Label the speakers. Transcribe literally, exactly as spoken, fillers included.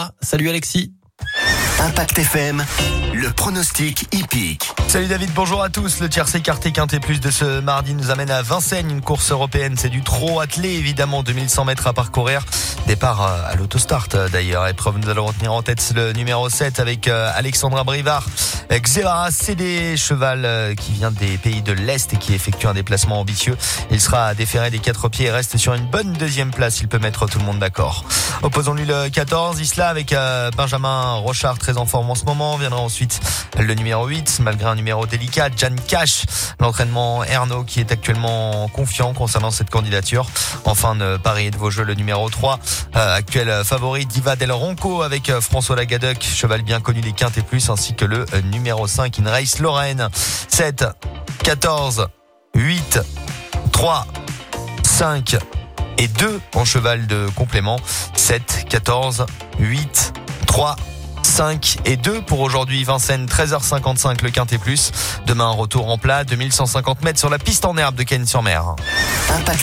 Speaker 1: là. Salut Alexis.
Speaker 2: Impact F M, le pronostic hippique.
Speaker 3: Salut David, bonjour à tous. Le tiercé écarté quinté plus de ce mardi nous amène à Vincennes, une course européenne. C'est du trot attelé, évidemment, deux mille cent mètres à parcourir. Départ à l'autostart d'ailleurs. Épreuve, nous allons retenir en tête le numéro sept avec Alexandra Brivard. Xevara C D, cheval qui vient des pays de l'Est et qui effectue un déplacement ambitieux. Il sera déféré des quatre pieds et reste sur une bonne deuxième place. Il peut mettre tout le monde d'accord. Opposons-lui le quatorze, Isla avec Benjamin Rochard, très en forme en ce moment. Viendra ensuite le numéro huit, malgré un numéro délicat, Jan Cash. L'entraînement Ernaud qui est actuellement confiant concernant cette candidature. Enfin, de parier de vos jeux, le numéro trois, euh, actuel favori, Diva del Ronco avec François Lagadec, cheval bien connu des quintés plus, ainsi que le euh, numéro cinq, In Race Lorraine. sept, quatorze, huit, trois, cinq et deux en cheval de complément. sept, quatorze, huit, trois, cinq et deux pour aujourd'hui. Vincennes, treize heures cinquante-cinq, le quinté plus. Demain, retour en plat, deux mille cent cinquante mètres sur la piste en herbe de Cagnes-sur-Mer.
Speaker 2: Impact